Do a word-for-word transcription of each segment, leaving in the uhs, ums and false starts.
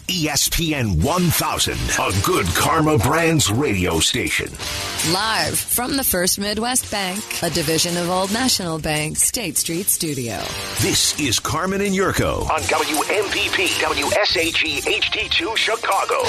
E S P N one thousand, a Good Karma Brands radio station. Live from the First Midwest Bank, a division of Old National Bank, State Street Studio. This is Carmen and Yurko on W M V P W S H E H D two Chicago.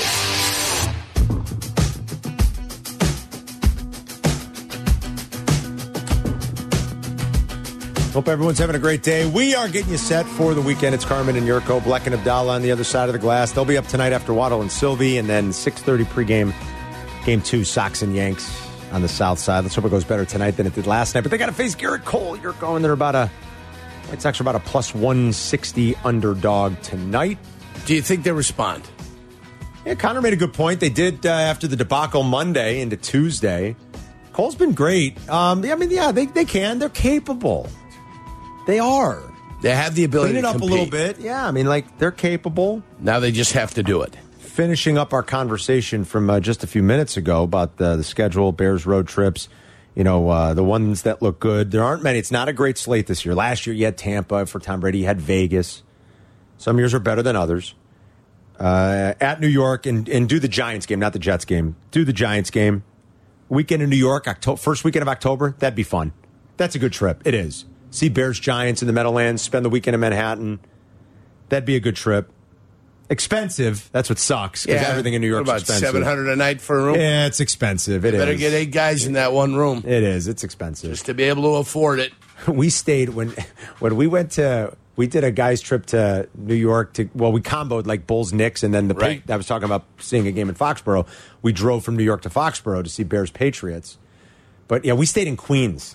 Hope everyone's having a great day. We are getting you set for the weekend. It's Carmen and Yurko, Bleck and Abdallah on the other side of the glass. They'll be up tonight after Waddle and Sylvie, and then six thirty pregame, game two, Sox and Yanks on the south side. Let's hope it goes better tonight than it did last night. But they got to face Garrett Cole. Yurko, and they're about a, White Sox are about a plus one sixty underdog tonight. Do you think they respond? Yeah, Connor made a good point. They did uh, after the debacle Monday into Tuesday. Cole's been great. Um, I mean, yeah, they, they can. They're capable. They are. They have the ability Clean it to up compete. a little bit. Yeah, I mean, like, they're capable. Now they just have to do it. Finishing up our conversation from uh, just a few minutes ago about the, the schedule, Bears road trips, you know, uh, the ones that look good. There aren't many. It's not a great slate this year. Last year you had Tampa for Tom Brady. You had Vegas. Some years are better than others. Uh, at New York, and, and do the Giants game, not the Jets game. Do the Giants game. Weekend in New York, October, first weekend of October. That'd be fun. That's a good trip. It is. See Bears Giants in the Meadowlands, spend the weekend in Manhattan. That'd be a good trip. Expensive. That's what sucks, because Yeah. everything in New York is What about expensive. seven hundred dollars a night for a room? Yeah, it's expensive. It Better is. get eight guys in that one room. It is. It's expensive. Just to be able to afford it. We stayed when when we went to we did a guys trip to New York to well we comboed like Bulls Knicks, and then the Right. I was talking about seeing a game in Foxborough. We drove from New York to Foxborough to see Bears Patriots. But yeah, we stayed in Queens.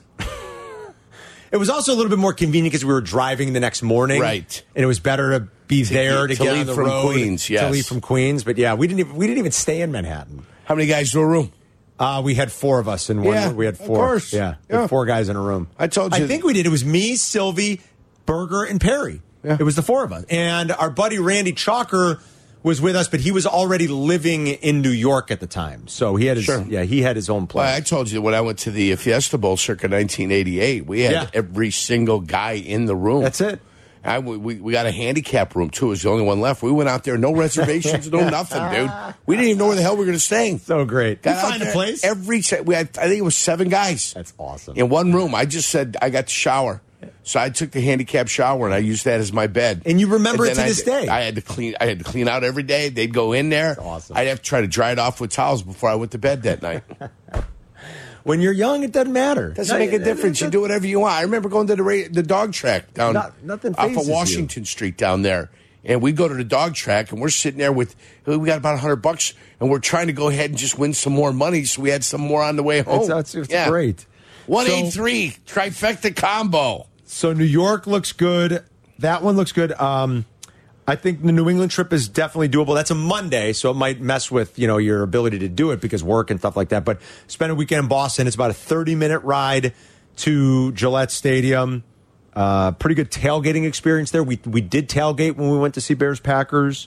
It was also a little bit more convenient because we were driving the next morning, Right. And it was better to be there to, to get leave on the from road, Queens, to yes. leave from Queens. But yeah, we didn't even, we didn't even stay in Manhattan. How many guys to a room? Uh, we had four of us in one. Yeah, we had of four. course. Yeah, we Yeah. had four guys in a room. I told you. I think we did. It was me, Sylvie, Berger, and Perry. Yeah. It was the four of us, and our buddy Randy Chalker was with us, but he was already living in New York at the time, so he had his Sure. yeah he had his own place. Well, I told you when I went to the Fiesta Bowl circa nineteen eighty-eight, we had Yeah. every single guy in the room. That's it. I, we, we got a handicap room, too. It was the only one left. We went out there, no reservations, no nothing, dude. We didn't even know where the hell we were going to stay. So great. Got You out find a there place? Every se- we had, I think it was seven guys. That's awesome. In one room. I just said I got to shower. So I took the handicap shower and I used that as my bed. And you remember it then to I- this day. I had to clean. I had to clean out every day. They'd go in there. That's awesome. I'd have to try to dry it off with towels before I went to bed that night. When you're young, it doesn't matter. Doesn't No, make a it- difference. it- You do whatever you want. I remember going to the ra- the dog track down Not- nothing off phases of you. Washington Street down there. And we go to the dog track, and we're sitting there with, we got about a hundred bucks, and we're trying to go ahead and just win some more money, so we had some more on the way home. It's, it's, it's great. one So- eight three, trifecta combo. So New York looks good. That one looks good. Um, I think the New England trip is definitely doable. That's a Monday, so it might mess with, you know, your ability to do it because work and stuff like that. But spend a weekend in Boston. It's about a thirty-minute ride to Gillette Stadium. Uh, pretty good tailgating experience there. We we did tailgate when we went to see Bears Packers.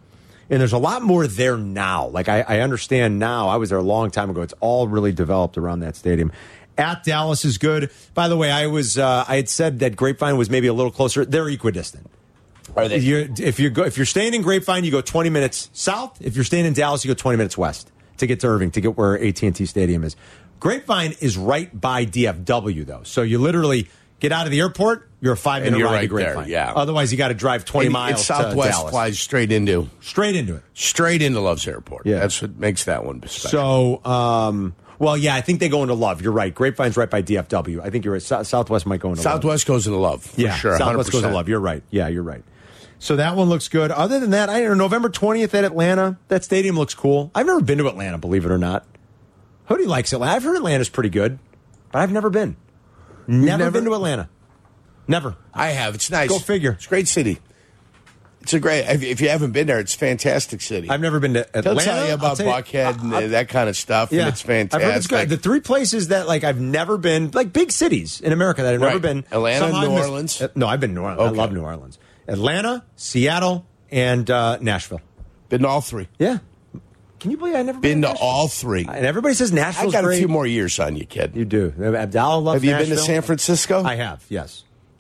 And there's a lot more there now. Like, I, I understand now. I was there a long time ago. It's all really developed around that stadium. At Dallas is good. By the way, I was uh, I had said that Grapevine was maybe a little closer. They're equidistant. Are they? You're, if you go, if you're staying in Grapevine, you go twenty minutes south. If you're staying in Dallas, you go twenty minutes west to get to Irving, to get where A T and T Stadium is. Grapevine is right by D F W, though. So you literally get out of the airport, you're a five And minute you're ride right to Grapevine. there, yeah. Otherwise, you got to drive twenty And miles it's to Southwest Dallas. flies straight into Straight into it. straight into Love's Airport. Yeah. That's what makes that one special. So, um, well, yeah, I think they go into Love. You're right. Grapevine's right by D F W. I think you're right. So- Southwest might go into Love. Southwest goes into Love. For Yeah, sure. Southwest one hundred percent. goes to Love. You're right. Yeah, you're right. So that one looks good. Other than that, I don't know. November twentieth at Atlanta. That stadium looks cool. I've never been to Atlanta, believe it or not. Hoodie likes Atlanta. I've heard Atlanta's pretty good, but I've never been. Never, never- been to Atlanta. Never. I have. It's nice. Go figure. It's a great city. It's a great. If, if you haven't been there, it's a fantastic city. I've never been to Atlanta. They'll tell you about I'll tell you- Buckhead and I- I- that kind of stuff, Yeah, and it's fantastic. I've heard it's good. The three places that like I've never been, like big cities in America that I've never Right. been. Atlanta, Somehow I New missed- Orleans? Uh, no, I've been to New Orleans. I Okay. love New Orleans. Atlanta, Seattle, and uh, Nashville. Been to all three. Yeah. Can you believe I never Been been to Nashville? all three. And everybody says I Nashville's got great. a few more years on you, kid. You do. Abdallah loves Have you been to Nashville. San Francisco? I have, yes.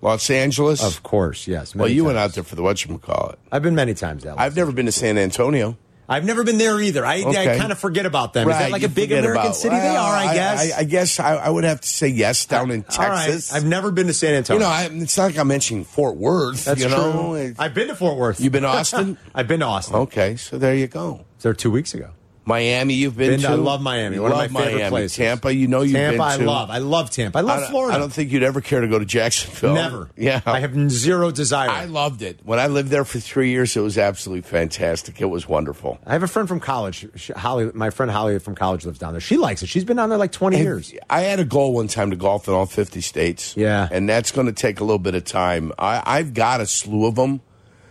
Los Angeles? Of course, yes. Well, many you times. went out there for the whatchamacallit. I've been many times. That I've never been to San Antonio. I've never been there either. I, Okay. I kind of forget about them. Is Right, that like you a big forget American about- city? They Well, are, I guess. I, I guess I, I would have to say yes down in All right. Texas. I've never been to San Antonio. You know, I, it's not like I'm mentioning Fort Worth. That's you know? true. It's- I've been to Fort Worth. You've been to Austin? I've been to Austin. Okay, so there you go. I was there two weeks ago. Miami, you've been, Been to- to? I love Miami. You One of love my favorite Miami. places. Tampa, you know you've Tampa, been I to. love. I love Tampa. I love I don't, Florida. I don't think you'd ever care to go to Jacksonville. Never. Yeah. I have zero desire. I loved it. When I lived there for three years, it was absolutely fantastic. It was wonderful. I have a friend from college. She, Holly, my friend Holly from college lives down there. She likes it. She's been down there like twenty And years. I had a goal one time to golf in all fifty states. Yeah. And that's going to take a little bit of time. I, I've got a slew of them,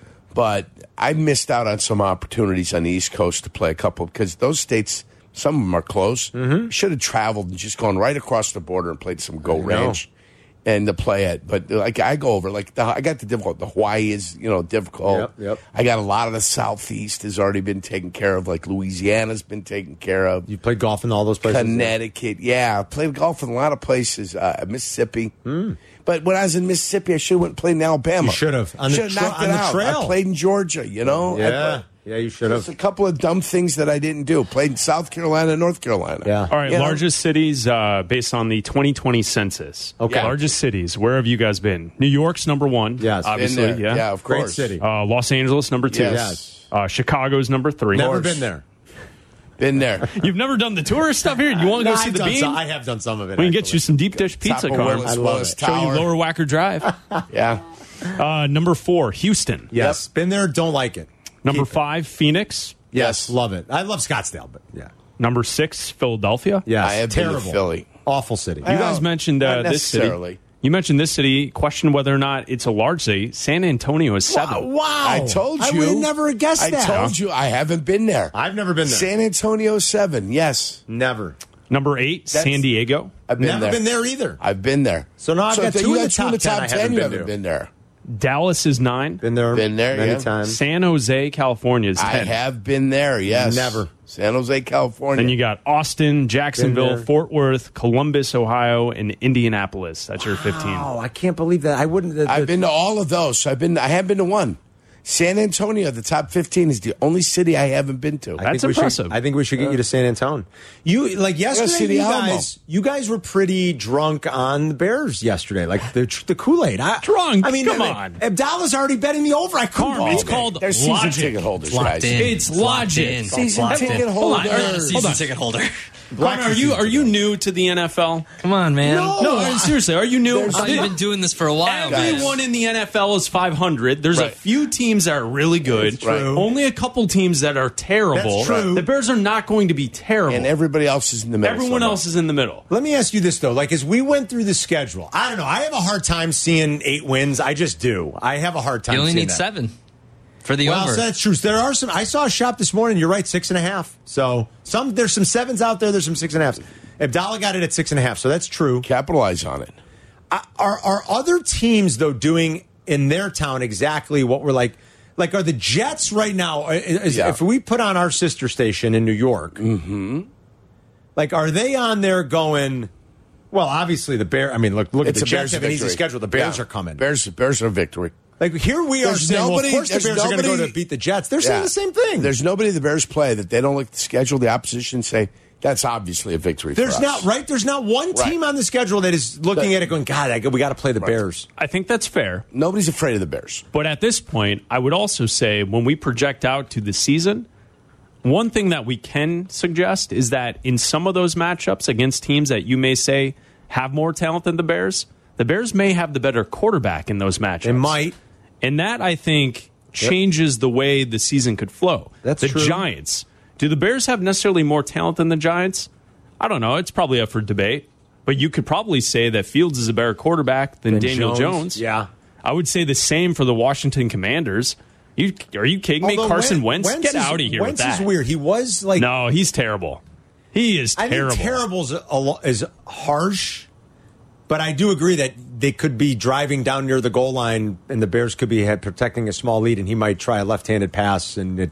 but I missed out on some opportunities on the East Coast to play a couple because those states, some of them are close. Mm-hmm. Should have traveled and just gone right across the border and played some Go I know. Ranch and to play it. But like I go over, like the, I got the difficult. The Hawaii is you know difficult. Yep, yep. I got a lot of the Southeast has already been taken care of. Like Louisiana's been taken care of. You played golf in all those places? Connecticut, yeah, I played golf in a lot of places. Uh, Mississippi, mm. but when I was in Mississippi, I should have went and played in Alabama. You should have. On the Should have tra- knocked on it the out. trail. I played in Georgia. You know, I Yeah. played- Yeah, you should There's have. a couple of dumb things that I didn't do. Played in South Carolina, North Carolina. Yeah. All right, You know? largest cities uh, based on the twenty twenty census. Okay. Largest cities. Where have you guys been? New York's number one. Yes. Been obviously. Been there. Yeah. yeah, of Great course. city. Uh, Los Angeles, number two. Yes. Yes. Uh, Chicago's number three. Never been there. Been there. You've never done the tourist stuff here? You want to go No, see I've the done beam? some, I have done some of it. we can get actually. you some deep dish pizza, Top of Carm. Willis, I love Willis it. Show you Tower. Lower Wacker Drive. Yeah. uh, number four, Houston. Yes. Been there, don't like it. Number Keep it. five, Phoenix. Yes. Love it. I love Scottsdale, but yeah. Number six, Philadelphia. Yes. I have been to terrible. Philly. Awful city. You guys Well, mentioned uh, not this city. necessarily. You mentioned this city. Question whether or not it's a large city. San Antonio is seven. Wow. I told you. I would have never guessed I that. told you. I haven't been there. I've never been there. San Antonio, seven. Yes. Never. Number eight, That's- San Diego. I've been Never there. been there either. I've been there. So now I've got if two you in the got two in top the ten top I ten. haven't You been haven't to. been there. Dallas is nine. Been there. Been there, many yeah. times. San Jose, California is I ten. have been there. Yes. Never. San Jose, California. Then you got Austin, Jacksonville, there. Fort Worth, Columbus, Ohio, and Indianapolis. That's your fifteen. Oh, I can't believe that. I wouldn't. The, I've the- been to all of those. I've been. I have been to one. San Antonio, the top fifteen, is the only city I haven't been to. I That's think we should- impressive. I think we should get you to San Antonio. You like see yesterday. the You Alamo. guys, you guys were pretty drunk on the Bears yesterday. Like the the Kool Aid. Drunk? I mean, Come I mean, on. Abdallah's already betting me over. I couldn't. Carm, believe it's it. called They're season logic. ticket holders, Locked guys. in. It's Locked logic. in. Season Locked ticket in. holder. Hold on, I'm not a season Hold on. ticket holder. Carm, are you are you new to the N F L? Come on, man. No. No, uh, seriously, are you new? I thought you've been doing this for a while, guys. Everyone in the N F L is five hundred. There's a Right. few teams that are really good. That's true. Only a couple teams that are terrible. That's true. The Bears are not going to be terrible. And everybody else is in the middle. Everyone somewhere. else is in the middle. Let me ask you this though: like as we went through the schedule, I don't know. I have a hard time seeing eight wins. I just do. I have a hard time. You only seeing need that. seven for the Well, over. so that's true. There are some. I saw a shop this morning. You're right, six and a half. So some there's some sevens out there. There's some six and a halves. Abdallah got it at six and a half. So that's true. Capitalize on it. Uh, Are are other teams though doing in their town exactly what we're like? Like, are the Jets right now? Is, Yeah. If we put on our sister station in New York, mm-hmm. like, are they on there going? Well, obviously the Bear. I mean, look, look It's at a the Bears Jets have an easy victory. schedule. The Bears Yeah. are coming. Bears, Bears are a victory. Like here we are There's saying, nobody- well, of course the there's Bears are going to go nobody- to beat the Jets. They're saying Yeah. the same thing. There's nobody the Bears play that they don't look at the schedule, the opposition, say that's obviously a victory. There's for us. not right. There's not one Right. team on the schedule that is looking But- at it going, God, I, we got to play the Right. Bears. I think that's fair. Nobody's afraid of the Bears. But at this point, I would also say when we project out to the season, one thing that we can suggest is that in some of those matchups against teams that you may say have more talent than the Bears, the Bears may have the better quarterback in those matchups. They might. And that, I think, changes the way the season could flow. That's the true. Giants. Do the Bears have necessarily more talent than the Giants? I don't know. It's probably up for debate. But you could probably say that Fields is a better quarterback than Then Daniel Jones. Yeah. I would say the same for the Washington Commanders. You, are you kidding me? Although Carson Wen- Wentz? Get is- out of here Wentz with that. is weird. He was like, No, he's terrible. He is I terrible. think terrible is, a, lo- is harsh, but I do agree that they could be driving down near the goal line and the Bears could be had, protecting a small lead and he might try a left-handed pass and it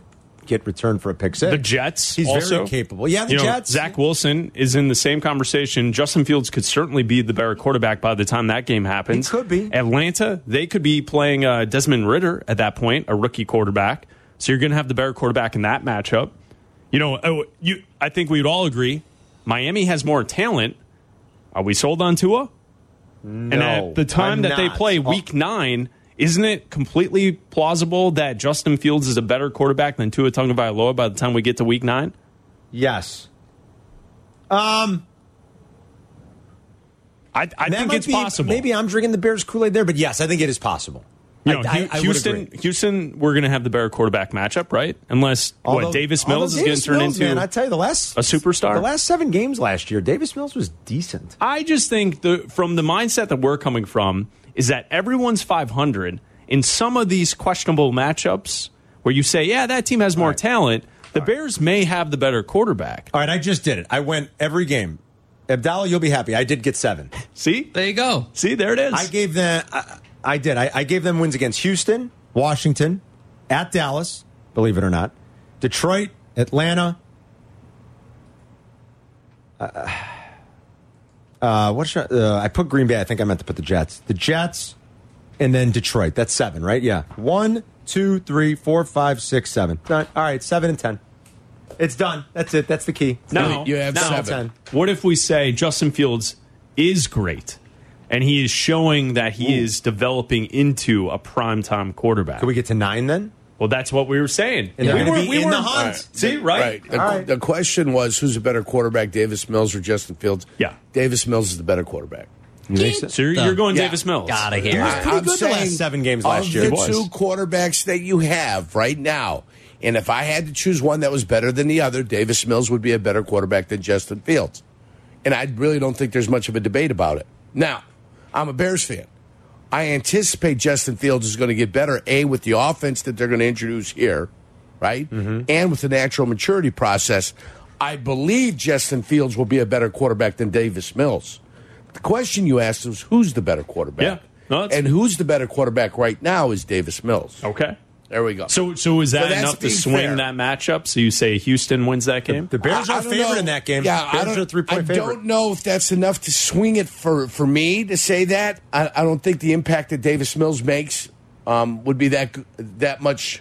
get returned for a pick six. The Jets, he's also, very capable. Yeah, the you know, Jets. Zach Wilson is in the same conversation. Justin Fields could certainly be the better quarterback by the time that game happens. He could be. Atlanta, they could be playing uh, Desmond Ridder at that point, a rookie quarterback. So you're going to have the better quarterback in that matchup. You know, oh, you. I think we'd all agree Miami has more talent. Are we sold on Tua? No, and at the time I'm that they not. play week nine, isn't it completely plausible that Justin Fields is a better quarterback than Tua Tagovailoa by the time we get to week nine? Yes. Um, I, I think it's be, possible. Maybe I'm drinking the Bears Kool-Aid there, but yes, I think it is possible. You know, I, I, I Houston, Houston, we're going to have the better quarterback matchup, right? Unless although, what Davis Mills is going to turn Mills, into man, I tell you, the last a superstar. The last seven games last year, Davis Mills was decent. I just think the from the mindset that we're coming from is that everyone's five hundred in some of these questionable matchups where you say, yeah, that team has more right. talent. The All Bears right. may have the better quarterback. All right, I just did it. I went every game. Abdallah, you'll be happy. I did get seven. See, There you go. see, there it is. I gave them. I, I did. I, I gave them wins against Houston, Washington, at Dallas. Believe it or not, Detroit, Atlanta. Uh, uh, what should I, uh, I put Green Bay? I think I meant to put the Jets. The Jets, and then Detroit. That's seven, right? Yeah. One, two, three, four, five, six, seven. Done. All right, seven and ten. It's done. That's it. That's the key. Now, You have now, seven. What if we say Justin Fields is great and he is showing that he Ooh. is developing into a primetime quarterback? Can we get to nine then? Well, that's what we were saying. And they're we gonna were, be we in were, the hunt. Right. See, right? Right. The, All right. the question was, who's a better quarterback, Davis Mills or Justin Fields? Yeah. Davis Mills is the better quarterback. You think so? So you're, you're going Yeah. Davis Mills. Gotta hear was it. pretty I'm good the last saying seven games last of year. the It was. two quarterbacks that you have right now, and if I had to choose one that was better than the other, Davis Mills would be a better quarterback than Justin Fields. And I really don't think there's much of a debate about it. Now, I'm a Bears fan. I anticipate Justin Fields is going to get better, A, with the offense that they're going to introduce here, right? Mm-hmm. And with the natural maturity process. I believe Justin Fields will be a better quarterback than Davis Mills. The question you asked was, who's the better quarterback? Yeah. No, that's- and who's the better quarterback right now is Davis Mills. Okay. There we go. So, so is that So that's enough to being swing fair. that matchup? So you say Houston wins that game? The Bears I- are I don't favored know. in that game. Yeah, Bears I don't, are a three-point I favorite. don't know if that's enough to swing it for, for me to say that. I, I don't think the impact that Davis Mills makes um, would be that that much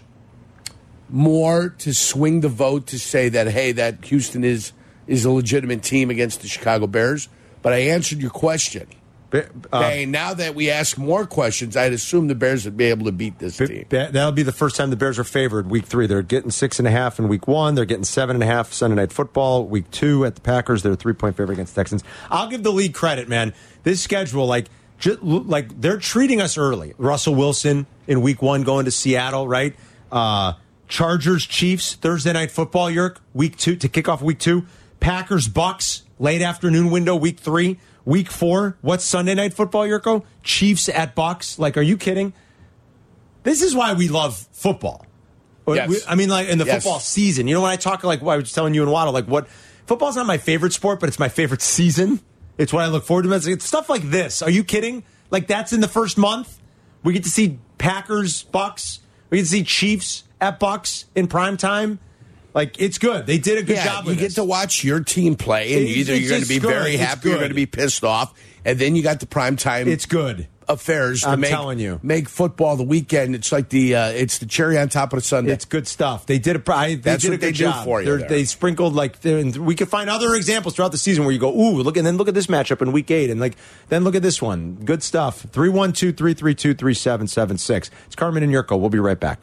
more to swing the vote to say that, hey, that Houston is is a legitimate team against the Chicago Bears. But I answered your question. Be- uh, Okay, now that we ask more questions, I'd assume the Bears would be able to beat this be- team. that- that'll be the first time the Bears are favored. Week three, they're getting six and a half in week one. They're getting seven and a half Sunday Night Football. Week two at the Packers, they're a three-point favorite against the Texans. I'll give the league credit, man. This schedule, like, ju- like they're treating us early. Russell Wilson in week one going to Seattle, right? Uh, Chargers, Chiefs, Thursday Night Football, Yerk, week two to kick off week two. Packers, Bucks, late afternoon window, week three. Week four, what's Sunday Night Football, Yurko? Chiefs at Bucks. Like, are you kidding? This is why we love football. Yes. We- I mean, like, in the Yes. football season. You know, when I talk, like, what I was telling you and Waddle, like, what football's not my favorite sport, but it's my favorite season. It's what I look forward to. It's, it's stuff like this. Are you kidding? Like, that's in the first month. We get to see Packers, Bucks. We get to see Chiefs at Bucks in prime time. Like, it's good. They did a good yeah, job you with get this. to watch your team play, and It's- either it's you're going to just be good. very It's happy, or you're good. going to be pissed off, and then you got the primetime. It's good. affairs to I'm make, telling you. make football the weekend. It's like the uh, it's the cherry on top of the sundae. It's good stuff. They did a. I, they That's did a what good they do job for you They're- there. They sprinkled like they're- and we could find other examples throughout the season where you go, ooh, look, and then look at this matchup in week eight, and like then look at this one. Good stuff. Three one two three three two three seven seven six. It's Carmen and Yurko. We'll be right back.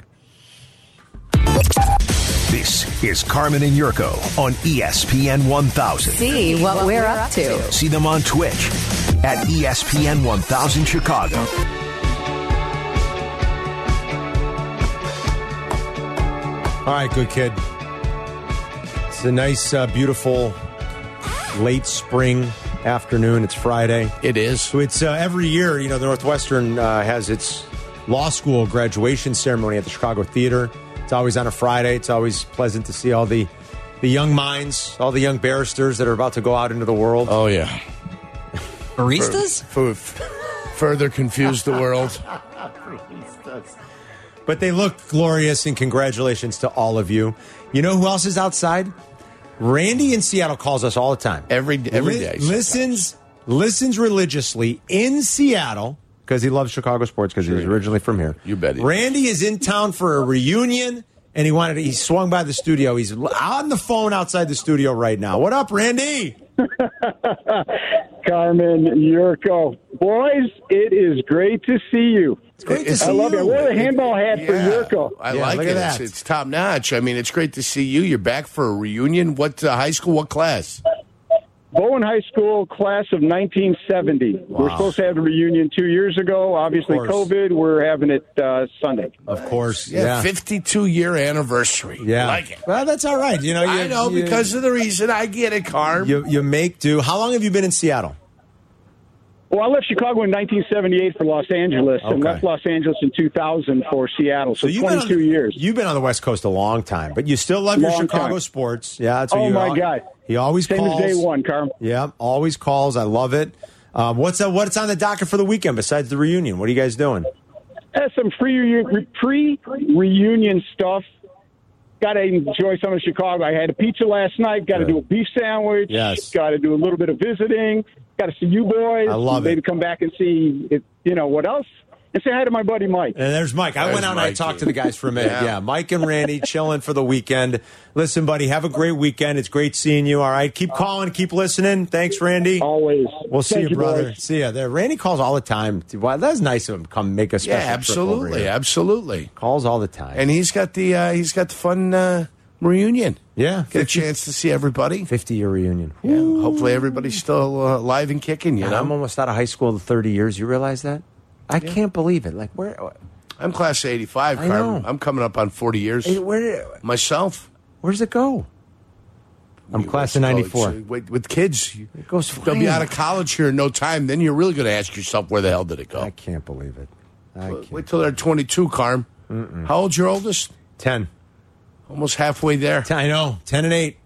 This is Carmen and Yurko on E S P N one thousand. See what we're up to. See them on Twitch at E S P N one thousand Chicago. All right, good kid. It's a nice, uh, beautiful late spring afternoon. It's Friday. It is. So it's uh, every year, you know, the Northwestern uh, has its law school graduation ceremony at the Chicago Theater. It's always on a Friday. It's always pleasant to see all the, the young minds, all the young barristers that are about to go out into the world. Oh yeah. Baristas? For, for, further confuse the world. But they look glorious, and congratulations to all of you. You know who else is outside? Randy in Seattle calls us all the time. Every every Li- day. Listens listens religiously in Seattle because he loves Chicago sports because he was originally from here. You bet he Randy is in town for a reunion, and he wanted to, he swung by the studio. He's on the phone outside the studio right now. What up, Randy? Carmen, Yurko. Boys, it is great to see you. It's great to It's- see I love you. it. I wore the handball hat for Yeah, Yurko. I Yeah, like look it. at It's, that. it's top notch. I mean, it's great to see you. You're back for a reunion. What uh, high school? What class? Bowen High School, class of nineteen seventy. We're supposed to have a reunion two years ago. Obviously, course. COVID. We're having it uh, Sunday. Of course. Yeah, Yeah. fifty-two year anniversary. Yeah. Like it. Well, that's all right. You know, you, I know you, because of the reason. I get it, Carm. you, you make do. How long have you been in Seattle? Well, I left Chicago in nineteen seventy-eight for Los Angeles and Okay. left Los Angeles in two thousand for Seattle. So, you've been twenty-two on, years. You've been on the West Coast a long time, but you still love your Long Chicago time. sports. Yeah, that's what Oh, you my al- God. He always Same calls. as day one, Carm. Yeah, always calls. I love it. Um, what's uh, what's on the docket for the weekend besides the reunion? What are you guys doing? Has some free pre reunion stuff. Got to enjoy some of Chicago. I had a pizza last night. Got to Good. do a beef sandwich. Yes. Got to do a little bit of visiting. Got to see you boys. I love it. Maybe come back and see it, you know what else, and say hi to my buddy Mike. And there's Mike. I There's went out and I Mikey. talked to the guys for a minute. Yeah. Yeah, Mike and Randy chilling for the weekend. Listen, buddy, have a great weekend. It's great seeing you. All right, keep calling, keep listening. Thanks, Randy. Always. We'll see Thank you, brother. boys. See ya. There, Randy calls all the time. Wow, that's nice of him. to Come make a special Yeah, trip over absolutely, here. absolutely. Calls all the time. And he's got the uh, he's got the fun uh, reunion. yeah, Get a chance to see everybody. fifty year reunion. Yeah, hopefully everybody's still uh, alive and kicking. You And know, I'm almost out of high school in thirty years. You realize that? I can't believe it. Like where? I'm class of eighty-five, I Carm. know. I'm coming up on forty years Where? myself. Where does it go? I'm You class go of to ninety-four. college. With, with kids, you- It goes they'll be flying. out of college here in no time. Then you're really going to ask yourself, where the hell did it go? I can't believe it. I can't. Wait till they're twenty-two, Carm. How old's your oldest? Ten. Almost halfway there. I know. Ten and eight.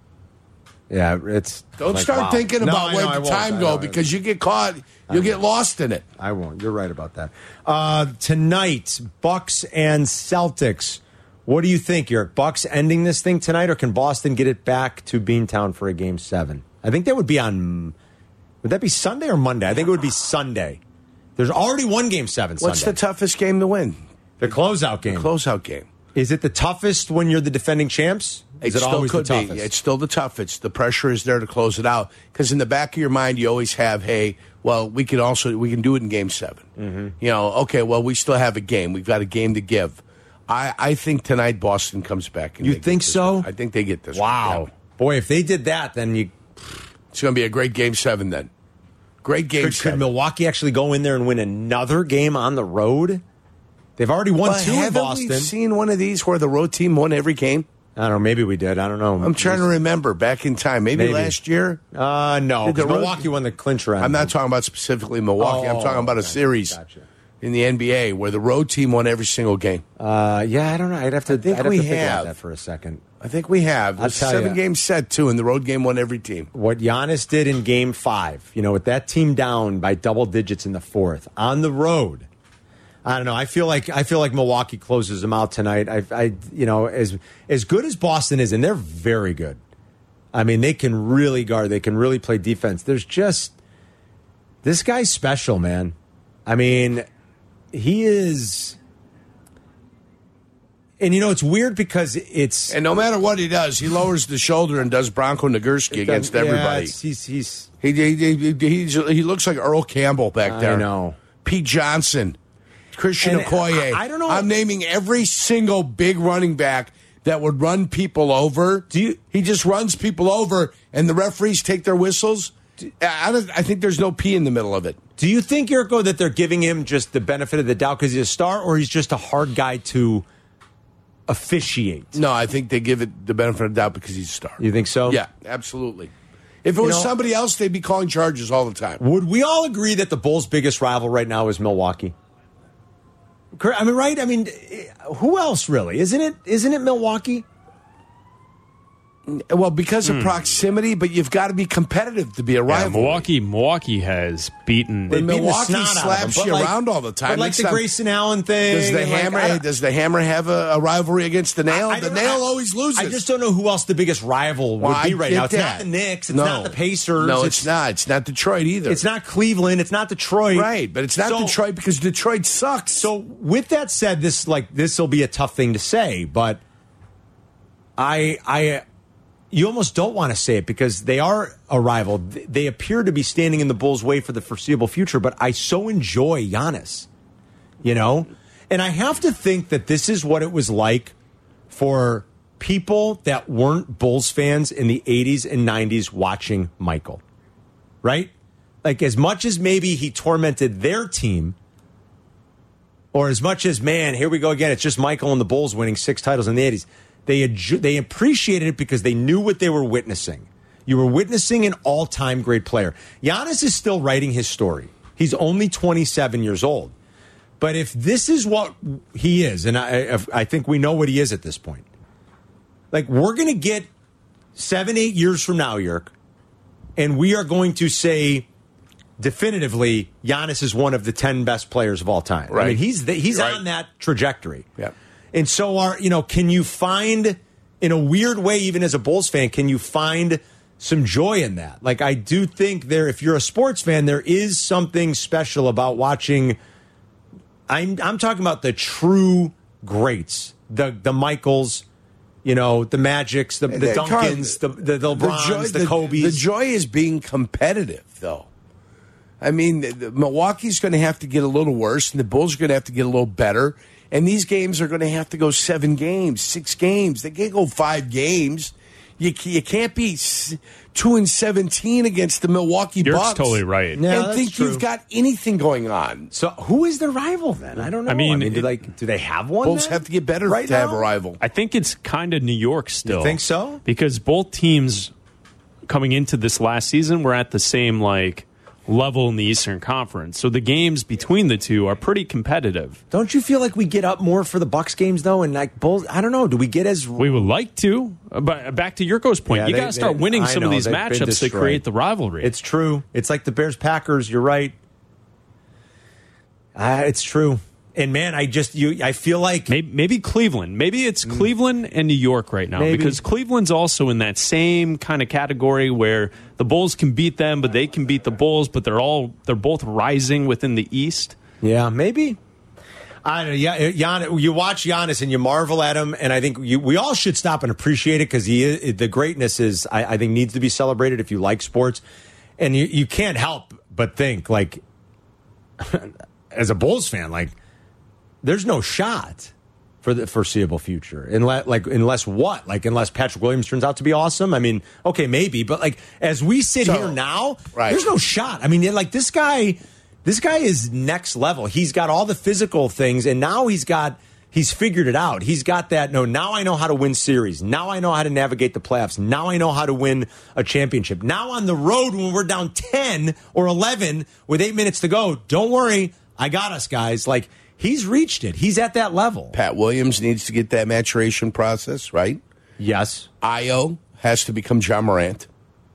Yeah, it's. Don't like, start wow. thinking No, about I where know, I the won't. time I go know, I because you get caught, you'll get lost in it. I won't. You're right about that. Uh, tonight, Bucks and Celtics. What do you think, Eric? Bucks ending this thing tonight, or can Boston get it back to Beantown for a game seven? I think that would be on. Would that be Sunday or Monday? I think it would be Sunday. There's already one game seven. What's Sunday. the toughest game to win? the closeout game? Closeout game. Is it the toughest when you're the defending champs? Is it, still always could the toughest? be. It's still the toughest. The pressure is there to close it out because in the back of your mind, you always have, hey, well, we can also we can do it in Game Seven. Mm-hmm. You know, okay, well, we still have a game. We've got a game to give. I, I think tonight Boston comes back. And You they get think this so? one. I think they get this. Wow, one. Yeah. boy! If they did that, then you It's going to be a great Game Seven. Then, great Game could, Seven. could Milwaukee actually go in there and win another game on the road? They've already won But two in haven't Boston. we seen one of these where the road team won every game? I don't know. Maybe we did. I don't know. I'm trying to remember back in time. Maybe, Maybe. last year. Uh, no, Did the 'cause road- Milwaukee won the clincher. On I'm not them. talking about specifically Milwaukee. I'm Oh, talking about a okay. series Gotcha. in the N B A where the road team won every single game. Uh, yeah, I don't know. I'd have to. think I'd have we to think about have. that for a second. I think we have. I'll It's a tell seven ya. game set, too, and the road game won every team. What Giannis did in Game Five, you know, with that team down by double digits in the fourth on the road. I don't know. I feel like I feel like Milwaukee closes them out tonight. I, I, you know, as as good as Boston is, and they're very good. I mean, they can really guard. They can really play defense. There's just this guy's special, man. I mean, he is. And you know, it's weird because it's And no matter what he does, he lowers the shoulder and does Bronco Nagurski against yeah, everybody. it's- he's he's. He, he, he, he's, he looks like Earl Campbell back there. I know. Pete Johnson, Christian And Okoye. I- I don't know- I'm naming every single big running back that would run people over. Do you- He just runs people over, and the referees take their whistles. I, don't, I think there's no P in the middle of it. Do you think, Yurko, that they're giving him just the benefit of the doubt because he's a star, or he's just a hard guy to officiate? No, I think they give it the benefit of the doubt because he's a star. You think so? Yeah, absolutely. If it was know- somebody else, they'd be calling charges all the time. Would we all agree that the Bulls' biggest rival right now is Milwaukee? Cor- I mean, right? I mean, who else really? Isn't it? Isn't it Milwaukee? Well, because of proximity, but you've got to be competitive to be a Yeah, rival. Milwaukee, Milwaukee has beaten. They beat the Milwaukee snot out of them, slaps but you like- around all the time. But like Next the time- Grayson Allen thing. Does the and like, Hammer? I don't- does the Hammer have a, a rivalry against the Nail? I The don't- Nail I- always loses. I just don't know who else the biggest rival would Well, be I right get now. It's that. not the Knicks. It's no. not the Pacers. No, it's, not. It's not Detroit either. It's not Cleveland. It's not Detroit. right, but it's not So- Detroit because Detroit sucks. So with that said, this like this will be a tough thing to say, but I I you almost don't want to say it because they are a rival. They appear to be standing in the Bulls' way for the foreseeable future, but I so enjoy Giannis, you know? And I have to think that this is what it was like for people that weren't Bulls fans in the eighties and nineties watching Michael, right? Like as much as maybe he tormented their team, or as much as, man, here we go again, it's just Michael and the Bulls winning six titles in the eighties. They adju- they appreciated it because they knew what they were witnessing. You were witnessing an all-time great player. Giannis is still writing his story. He's only twenty-seven years old. But if this is what he is, and I, I think we know what he is at this point, like we're going to get seven, eight years from now, Yerk, and we are going to say definitively Giannis is one of the ten best players of all time. Right. I mean, he's the, he's Right. on that trajectory. Yeah. And so are, you know, can you find, in a weird way, even as a Bulls fan, can you find some joy in that? Like, I do think there, if you're a sports fan, there is something special about watching. I'm, I'm talking about the true greats, the, the Michaels, you know, the Magics, the, the Uh, Carl, Duncans, the, the, the LeBrons, the, the, Kobe's. The joy is being competitive, though. I mean, the, the Milwaukee's going to have to get a little worse, and the Bulls are going to have to get a little better. And these games are going to have to go seven games, six games. They can't go five games. You, you can't be two and seventeen against the Milwaukee You're Bucks. totally right. Yeah, and that's think true. you've got anything going on. So who is the rival then? I don't know. I mean, do, it- like, do they have one? Bulls then? have to get better right to have now? a rival. I think it's kind of New York still. You think so? Because both teams coming into this last season were at the same like level in the Eastern Conference. So the games between the two are pretty competitive. Don't you feel like we get up more for the Bucks games though? And like Bulls, I don't know. Do we get as We would like to, but back to Yurko's point, Yeah, you they- got to start they- winning I some of know, these they've been matchups to destroyed. create the rivalry. It's true. It's like the Bears Packers. You're right. Uh, it's true. And man, I just you. I feel like Maybe, maybe Cleveland. Maybe it's Cleveland and New York right now Maybe. because Cleveland's also in that same kind of category where the Bulls can beat them, but they can beat the Bulls, but they're all they're both rising within the East. yeah, maybe. I don't know. Yeah, Gian, you watch Giannis and you marvel at him, and I think you, we all should stop and appreciate it because he is, the greatness is I, I think needs to be celebrated if you like sports, and you you can't help but think like as a Bulls fan like. There's no shot for the foreseeable future, unless like unless what, like unless Patrick Williams turns out to be awesome. I mean, okay, maybe, but like as we sit So, here now, right. there's no shot. I mean, like this guy, this guy is next level. He's got all the physical things, and now he's got he's figured it out. He's got that. No, now I know how to win series. Now I know how to navigate the playoffs. Now I know how to win a championship. Now on the road when we're down ten or eleven with eight minutes to go, don't worry, I got us, guys. Like. He's reached it. He's at that level. Pat Williams needs to get that maturation process, right? Yes. Io has to become John Morant.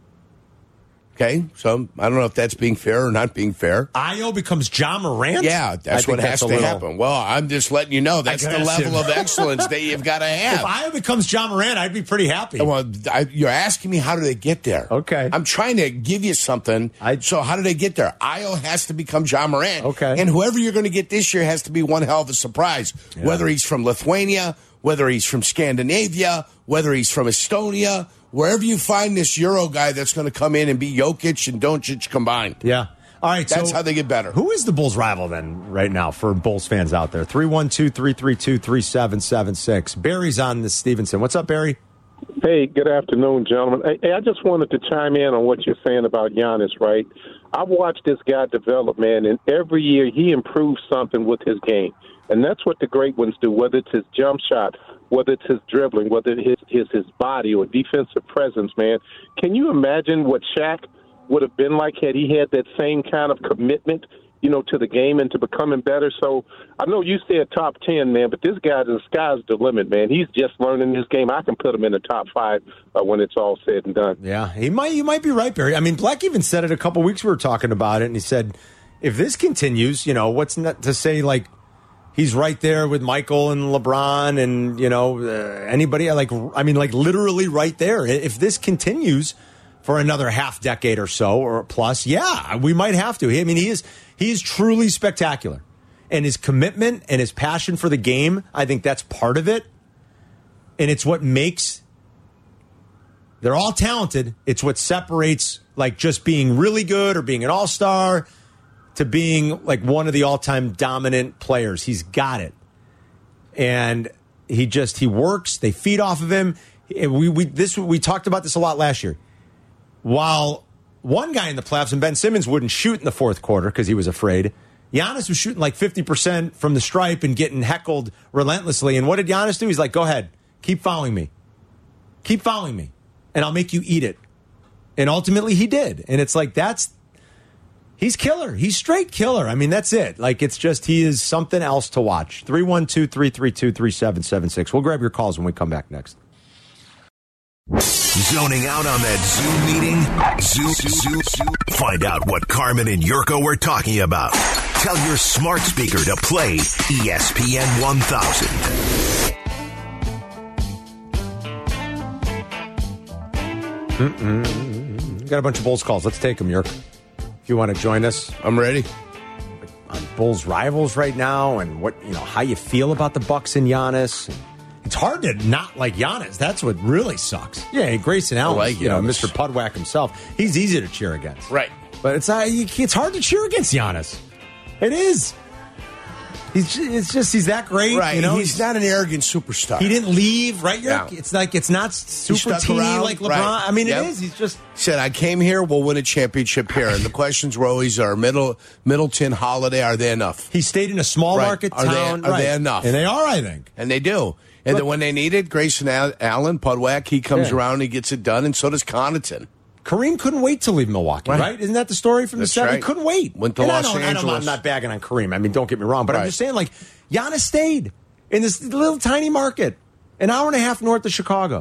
Okay, so I don't know if that's being fair or not being fair. Io becomes John Morant? Yeah, I that's think what has a to little- happen. Well, I'm just letting you know that's the Aggressive. level of excellence that you've got to have. If Io becomes John Morant, I'd be pretty happy. Well, I, you're asking me how do they get there? Okay. I'm trying to give you something. I- so how do they get there? Io has to become John Morant. Okay. And whoever you're going to get this year has to be one hell of a surprise. Yeah. Whether he's from Lithuania, whether he's from Scandinavia, whether he's from Estonia, wherever you find this Euro guy that's going to come in and be Jokic and Doncic combined. Yeah. All right. That's so how they get better. Who is the Bulls' rival then right now for Bulls fans out there? three one two, three three two, three seven seven six. Barry's on the Stevenson. What's up, Barry? Hey, good afternoon, gentlemen. Hey, I just wanted to chime in on what you're saying about Giannis, right? I've watched this guy develop, man, and every year he improves something with his game. And that's what the great ones do, whether it's his jump shot, whether it's his dribbling, whether it's his, his, his body or defensive presence, man. Can you imagine what Shaq would have been like had he had that same kind of commitment you know, to the game and to becoming better. So I know you said top ten, man, but this guy, the sky's the limit, man. He's just learning this game. I can put him in the top five uh, when it's all said and done. Yeah, he might. You might be right, Barry. I mean, Black even said it a couple weeks we were talking about it, and he said, if this continues, you know, what's not to say, like, he's right there with Michael and LeBron and, you know, uh, anybody, like, I mean, like, literally right there. If this continues for another half decade or so or plus, yeah, we might have to. I mean, he is he is truly spectacular. And his commitment and his passion for the game, I think that's part of it. And it's what makes, they're all talented. It's what separates, like, just being really good or being an all-star to being, like, one of the all-time dominant players. He's got it. And he just, he works. They feed off of him. We, we, this, we talked about this a lot last year. While one guy in the playoffs, and Ben Simmons, wouldn't shoot in the fourth quarter because he was afraid, Giannis was shooting like fifty percent from the stripe and getting heckled relentlessly. And what did Giannis do? He's like, go ahead. Keep fouling me. Keep fouling me. And I'll make you eat it. And ultimately he did. And it's like, that's, he's killer. He's straight killer. I mean, that's it. Like, it's just, he is something else to watch. three one two, three three two, three seven seven six. We'll grab your calls when we come back next. Zoning out on that Zoom meeting? Zoom, Zoom, Zoom. Find out what Carmen and Yurko were talking about. Tell your smart speaker to play E S P N one thousand. Mm-mm. Got a bunch of Bulls calls. Let's take them, Yurko. If you want to join us. I'm ready. On Bulls rivals right now and what, you know, how you feel about the Bucks and Giannis. It's hard to not like Giannis. That's what really sucks. Yeah, Grayson Allen, like you know, Giannis. Mister Pudwack himself. He's easy to cheer against. Right. But it's uh, it's hard to cheer against Giannis. It is. He's just, it's just he's that great. Right. You know, he's, he's not an arrogant superstar. He didn't leave, right? Yeah. It's like it's not super stuck teeny around, like LeBron. right. I mean, Yep. it is. He's just Said, I came here, we'll win a championship here. And the questions were always, are Middle, Middleton, Holiday, are they enough? he stayed in a small Right. market Are they- town. are right. they enough? And they are, I think. And they do. And Look- then when they need it, Grayson Al- Allen, Pudwack, he comes Yeah. around and he gets it done, and so does Connaughton. Kareem couldn't wait to leave Milwaukee, right? Right. Isn't that the story from That's the seventies? right. He couldn't wait. Went to And I Los don't- I don't- Angeles. I'm not bagging on Kareem. I mean, don't get me wrong, but I'm Right. just saying, like, Giannis stayed in this little tiny market, an hour and a half north of Chicago.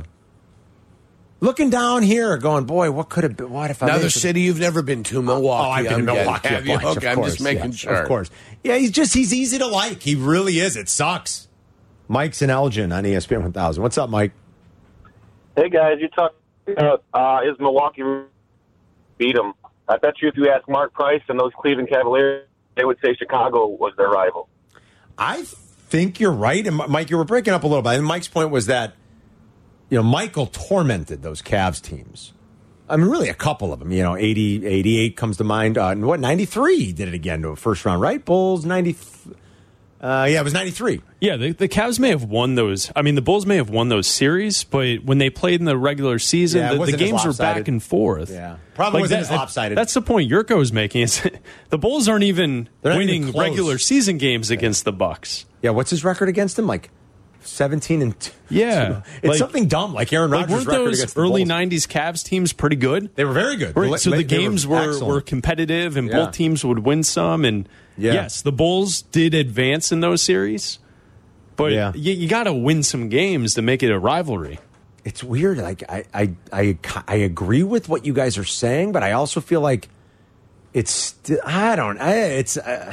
Looking down here, going, boy, what could have been? What if I Another made it? city you've never been to, Milwaukee. Oh, I've been I'm in getting- Milwaukee. Have a you? bunch, Okay, of I'm course, just making yeah, sure. Of course. Yeah, he's just, he's easy to like. He really is. It sucks. Mike's in Elgin on E S P N one thousand. What's up, Mike? Hey, guys, you talk about uh, is Milwaukee beat them. I bet you if you ask Mark Price and those Cleveland Cavaliers, they would say Chicago was their rival. I think you're right. And Mike, you were breaking up a little bit. And Mike's point was that, you know, Michael tormented those Cavs teams. I mean, really a couple of them. You know, eighty, eighty-eight comes to mind. Uh, and what, ninety-three he did it again to a first round, right? Bulls, ninety. Uh, yeah, it was ninety-three. Yeah, the, the Cavs may have won those. I mean, the Bulls may have won those series, but when they played in the regular season, Yeah, it the, the wasn't as games were lopsided. back and forth. Yeah. Problem wasn't as lopsided. That's the point Yurko is making. Is the Bulls aren't even They're not winning even close. regular season games against the Bucks. Yeah, what's his record against them? Like seventeen and two. Yeah. It's Like- something dumb, like Aaron Like, Rodgers' weren't record those against the early Bulls. nineties Cavs teams pretty good? They were very good. Right, so They- the they games were, excellent. were competitive, and Yeah. both teams would win some. And Yeah. yes, the Bulls did advance in those series, but Yeah. you, you got to win some games to make it a rivalry. It's weird. Like I, I, I, I agree with what you guys are saying, but I also feel like it's. St- I don't. I, it's. Uh,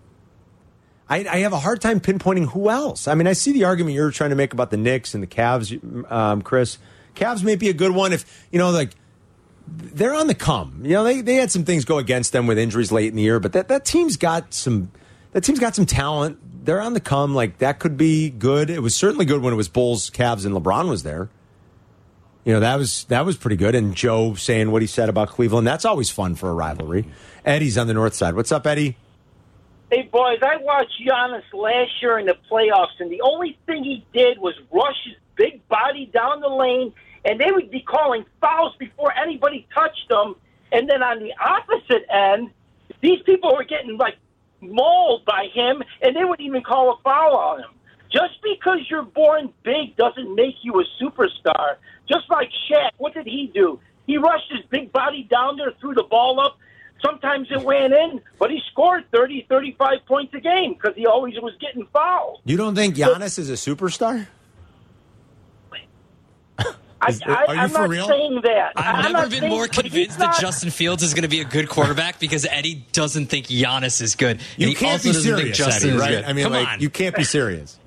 I, I have a hard time pinpointing who else. I mean, I see the argument you're trying to make about the Knicks and the Cavs, um, Chris. Cavs may be a good one if you know, like they're on the come. You know, they they had some things go against them with injuries late in the year, but that that team's got some. That team's got some talent. They're on the come. Like that could be good. It was certainly good when it was Bulls, Cavs, and LeBron was there. You know, that was that was pretty good. And Joe saying what he said about Cleveland, that's always fun for a rivalry. Eddie's on the north side. What's up, Eddie? Hey, boys, I watched Giannis last year in the playoffs, and the only thing he did was rush his big body down the lane, and they would be calling fouls before anybody touched them. And then on the opposite end, these people were getting, like, mauled by him, and they wouldn't even call a foul on him. Just because you're born big doesn't make you a superstar. Just like Shaq, what did he do? He rushed his big body down there, threw the ball up. Sometimes sometimes it went in, but he scored thirty, thirty-five points a game because he always was getting fouled. You don't think Giannis is a superstar? I, Is- I, are you I'm for not real? saying that. I've I'm never not been saying- more but he's convinced that not- Justin Fields is going to be a good quarterback because Eddie doesn't think Giannis is good. And You he can't also be doesn't think serious, Justin Eddie, is right? good. I mean, Come like, on. you can't be serious.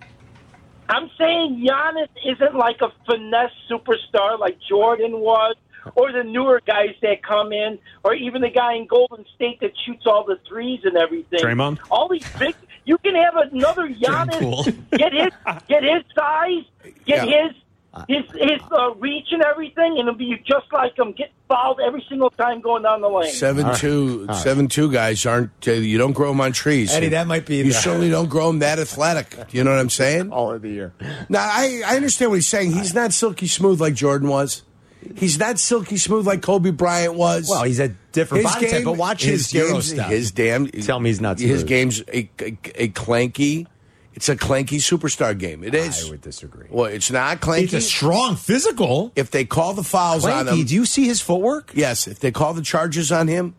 I'm saying Giannis isn't like a finesse superstar like Jordan was, or the newer guys that come in, or even the guy in Golden State that shoots all the threes and everything. Draymond? All these big. You can have another Poole. Giannis get his get his size, get Yeah. his his his uh, reach and everything, and it'll be just like him, get fouled every single time going down the lane. Seven two, seven two guys aren't. Uh, you don't grow them on trees, Eddie, that might be You the- certainly don't grow them that athletic. You know what I'm saying? All of the year. Now I, I understand what he's saying. He's not silky smooth like Jordan was. He's not silky smooth like Kobe Bryant was. Well, he's a different His body type, game- but watch his, Euro games, stuff. his damn. Tell me he's not His smooth. game's a, a, a clanky. It's a clanky superstar game. It is. I would disagree. Well, it's not clanky. He's a strong physical. If they call the fouls on Clanky, him, do you see his footwork? yes. If they call the charges on him,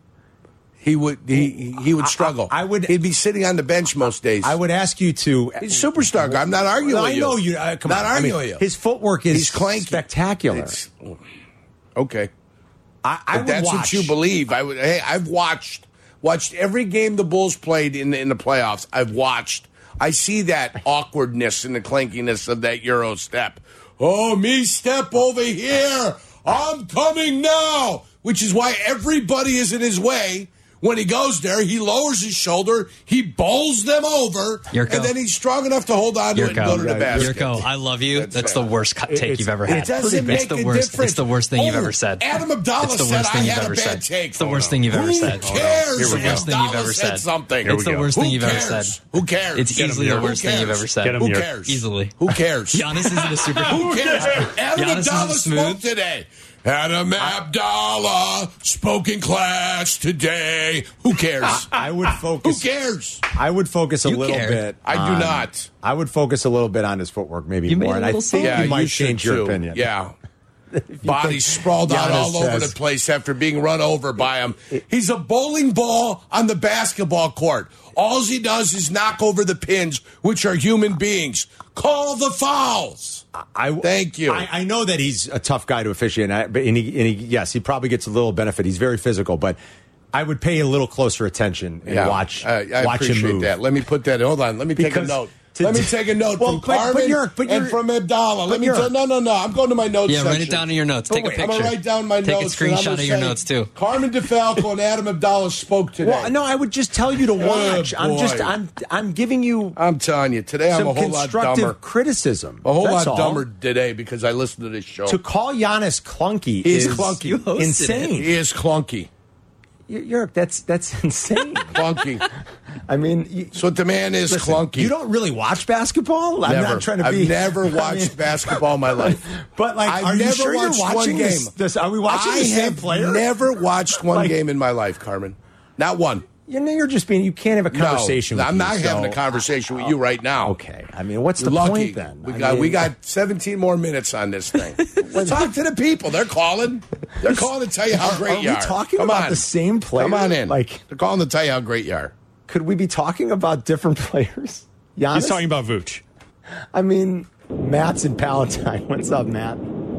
he would he he would struggle. I- I would- He'd be sitting on the bench most days. I would ask you to. He's a superstar guy. I'm not arguing No, with I you. know you. Uh, come not on. I mean, arguing with you. His footwork is He's clanky. spectacular. It's- okay. I, I If would that's watch. what you believe. I would. Hey, I've watched watched every game the Bulls played in the, in the playoffs. I've watched. I see that awkwardness and the clankiness of that Euro step. Oh, me step over here. I'm coming now. Which is why everybody is in his way. When he goes there, he lowers his shoulder, he bowls them over, Yurko. and then he's strong enough to hold on to it and go to the basket. Yurko, I love you. That's, That's the bad. worst cut take It's- you've ever it had. It doesn't it's make the a worst. difference. It's the worst thing you've Oh, ever said. Adam Abdallah it's the said worst I thing you've had a ever bad said. take. It's the Oh, worst no. thing you've ever Who said. cares? It's the if worst thing you've Abdallah ever said said. something. It's the worst Who thing you've ever cares? said. Who cares? It's Get him easily here. the Who worst thing you've cares? ever said. Get him Who here. cares? Easily. Who cares? Giannis isn't a superstar. Who cares? Adam Giannis Abdallah isn't spoke smooth. today. Adam Abdallah spoke in class today. Who cares? I would Who focus. cares? I would focus a You little care. bit. I do on- not. I would focus a little bit on his footwork, maybe You made more, a and I little think song. you might should change your too. opinion. Yeah. Body sprawled out Giannis all over says- the place after being run over by him. He's a bowling ball on the basketball court. All he does is knock over the pins, which are human beings. Call the fouls. I, Thank you. I, I know that he's a tough guy to officiate, and, I, but and he, and he, yes, he probably gets a little benefit. He's very physical, but I would pay a little closer attention and watch. I, I watch him appreciate move. that. Let me put that. Hold on. Let me take a Because note. to- Let me take a note Well, from but- but Carmen you're- but and you're- from Abdallah. but Let me you're- tell. No, no, no. I'm going to my notes. Yeah, write section. it down in your notes. Oh, Take a wait, picture. I'm gonna write down my Take notes. a and I'm screenshot gonna of your say, notes too. Carmen DeFalco and Adam Abdallah spoke today. Well, no, I would just tell you to watch. I'm just, boy. I'm, I'm giving you I'm telling you, today I'm some a whole lot constructive dumber. criticism. A whole That's lot all. dumber today because I listened to this show. To call Giannis clunky He's is clunky. You hosted insane. He is clunky. You're, that's that's insane. Clunky. I mean, you, That's what the man is, listen, clunky. You don't really watch basketball. I'm Never. not trying to I've be. never I watched mean- basketball in my life. But like, I've are you never sure you're watched one watching game. this, this? Are we watching I the same have player? never watched one Like- game in my life, Carmen. Not one. You know, you're just being. You can't have a conversation. No, with I'm you, not so- having a conversation with you right now. Okay. I mean, what's the You're lucky. point then? We I got mean- we got seventeen more minutes on this thing. Talk to the people. They're calling. They're calling to tell you how Are- great are you we are. talking Come about on. the same player? Come on in. Like- they're calling to tell you how great you are. Could we be talking about different players? Giannis? He's talking about Vooch. I mean, Matt's in Palatine. What's up, Matt?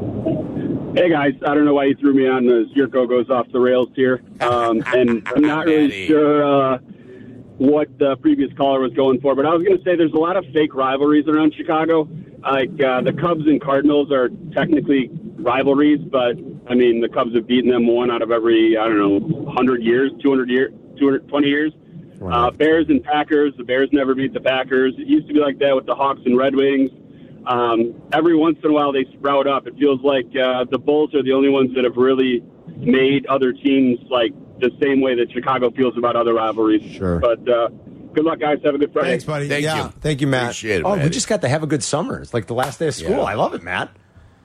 Hey guys, I don't know why you threw me on as Yurko goes off the rails here, um, and I'm not really sure uh, what the previous caller was going for, but I was going to say there's a lot of fake rivalries around Chicago. Like uh, the Cubs and Cardinals are technically rivalries, but I mean the Cubs have beaten them one out of every I don't know one hundred years, two hundred years, two hundred twenty years. Uh, Bears and Packers, the Bears never beat the Packers. It used to be like that with the Hawks and Red Wings. Um, every once in a while they sprout up. It feels like uh, the Bulls are the only ones that have really made other teams like the same way that Chicago feels about other rivalries. Sure. But uh, good luck, guys. Have a good Friday. Thanks, buddy. Thank yeah, you. Thank you, Matt. Appreciate it, oh, we Matty. just got to have a good summer. It's like the last day of school. Yeah. I love it, Matt.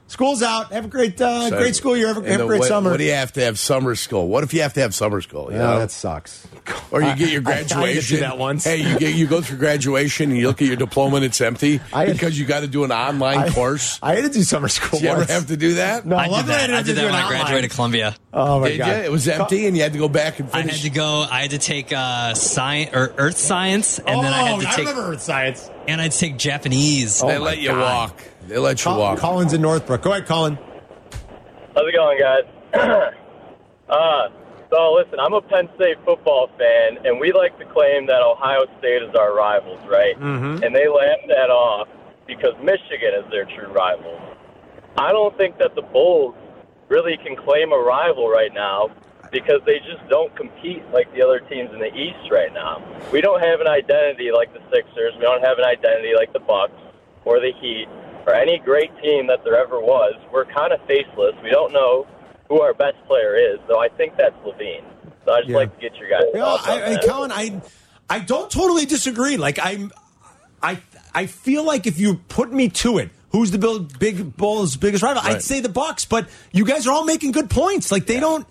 School's out. Have a great, uh, So- great school year. Have a, and have a then great what, summer. What do you have to have summer school? What if you have to have summer school? You Yeah, know? that sucks. Or you get your I- I had to do graduation. that once. Hey, you get you go through graduation and you look at your diploma and it's empty I had- because you got to do an online I- course. I had to do summer school. Did you ever once. have to do that? No, I did luckily that. didn't I have to did that do when it I online. graduated Columbia. Oh my Did god! you? It was empty and you had to go back and I finish. had to go. I had to take uh, science or earth science, and oh, then I had to I take remember Earth Science. and I had to take Japanese. Oh, They my let you God. walk. They let you Col- walk. Colin's in Northbrook. Go ahead, Colin. How's it going, guys? uh, so, listen, I'm a Penn State football fan, and we like to claim that Ohio State is our rivals, right? Mm-hmm. And they laugh that off because Michigan is their true rival. I don't think that the Bulls really can claim a rival right now because they just don't compete like the other teams in the East right now. We don't have an identity like the Sixers. We don't have an identity like the Bucks or the Heat or any great team that there ever was. We're kind of faceless. We don't know who our best player is, so I think that's Levine. So I just Yeah. like to get your guys' You know, thoughts on I, I, that. Colin, I, I don't totally disagree. Like I'm, I, I feel like if you put me to it, who's the Bill, big Bulls' biggest rival? Right. I'd say the Bucks. But you guys are all making good points. Like they yeah. don't.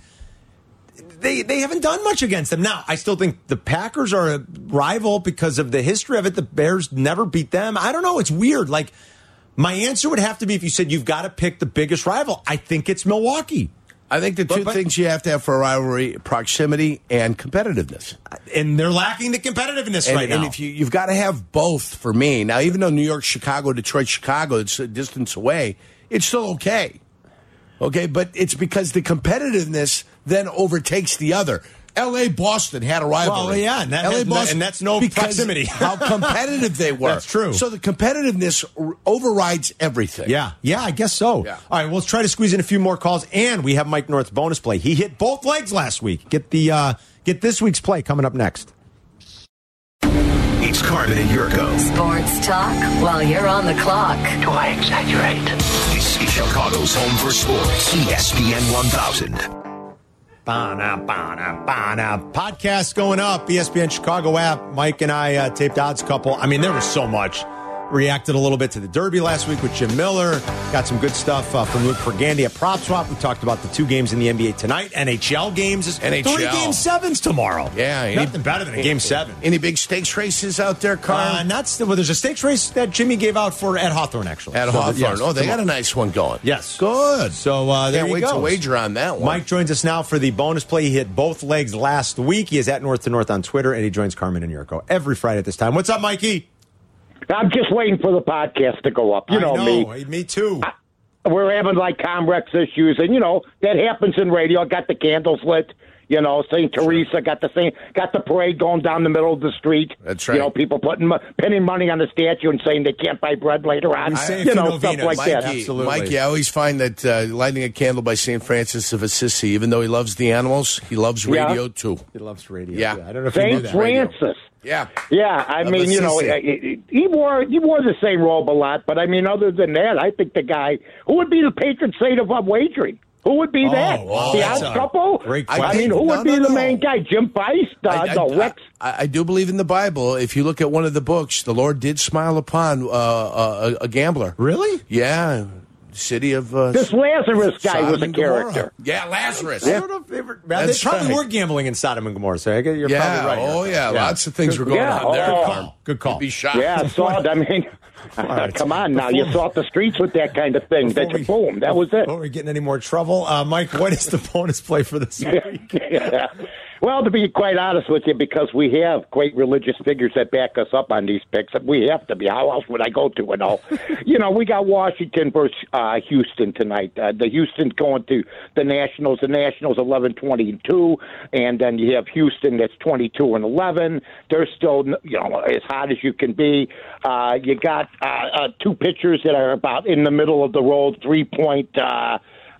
They they haven't done much against them. Now, I still think the Packers are a rival because of the history of it. The Bears never beat them. I don't know. It's weird. Like, my answer would have to be if you said you've got to pick the biggest rival. I think it's Milwaukee. I think the two But- but- things you have to have for a rivalry: proximity and competitiveness. And they're lacking the competitiveness And, right and now. if you you've got to have both for me. Now, even though New York, Chicago, Detroit, Chicago, it's a distance away, it's still okay. Okay, but it's because the competitiveness then overtakes the other. L A Boston had a rivalry. Well, yeah, and that- L A and that- and that's no because proximity. how competitive they were. That's true. So the competitiveness r- overrides everything. Yeah, yeah, I guess so. Yeah. All right, well, let's try to squeeze in a few more calls, and we have Mike North's bonus play. He hit both legs last week. Get the uh, get this week's play coming up next. It's Carmen and Yurko. Sports talk while you're on the clock. Do I exaggerate? This is Chicago's home for sports. E S P N one thousand. Ba-na, ba-na, ba-na. Podcast going up. E S P N Chicago app. Mike and I uh, taped Odds Couple. I mean, there was so much. Reacted a little bit to the Derby last week with Jim Miller. Got some good stuff uh, from Luke Pergandy at Prop Swap. We talked about the two games in the N B A tonight. N H L games. N H L. Three game sevens tomorrow. Yeah. Any, Nothing better than a game seven. Any big stakes races out there, Carl? Uh, not still. Well, there's a stakes race that Jimmy gave out for at Hawthorne, actually. At So, Hawthorne. yes, oh, they tomorrow. got a nice one going. Yes. Good. So uh, there Can't you wait go. to wager on that one. Mike joins us now for the bonus play. He hit both legs last week. He is at North to North on Twitter, and he joins Carmen and Yurko every Friday at this time. What's up, Mikey? I'm just waiting for the podcast to go up. You know, I me. know. Me too. We're having like Comrex issues, and you know that happens in radio. Got the candles lit. You know, Saint Teresa got the same, got the parade going down the middle of the street. That's right. You know, people putting mo- pinning money on the statue and saying they can't buy bread later on. We say a you few know, stuff novenas. like Mikey, that. Absolutely. Mikey, I always find that uh, lighting a candle by Saint Francis of Assisi, even though he loves the animals, he loves Yeah. radio too. He loves radio. Yeah. I don't know if you knew Saint that. Francis. Yeah. Yeah, I Of mean, you know, Assisi. he wore he wore the same robe a lot, but I mean, other than that, I think the guy who would be the patron saint of wagering. Who would be Oh, that? wow, the that's Odds a Couple? great I question. mean, who No, would be no, the no. main guy? Jim Feist? Uh, I, I, no, Rex. I, I do believe in the Bible. If you look at one of the books, the Lord did smile upon uh, a, a gambler. Really? Yeah. City of uh, This Lazarus guy Sodom was a and Gomorrah. character. Yeah, Lazarus. I don't know if they were. They That's probably right. were gambling in Sodom and Gomorrah. So I guess you're Yeah. probably right. Oh, yeah. Yeah. Lots of things were going Yeah. on there. Oh. Carm. Good call. You'd be shocked. Yeah, I saw it. I mean, right. come on now. You saw the streets with that kind of thing. That Before we- boom, that was it. Before we get in any more trouble, uh, Mike, what is the bonus play for this week? Yeah. Well, to be quite honest with you, because we have great religious figures that back us up on these picks, we have to be. How else would I go to it all? You know, we got Washington versus uh, Houston tonight. Uh, the Houston going to the Nationals. The Nationals eleven twenty-two, and then you have Houston that's twenty-two and eleven. They're still, you know, as hot as you can be. Uh, you got uh, uh, two pitchers that are about in the middle of the road, three point. Uh,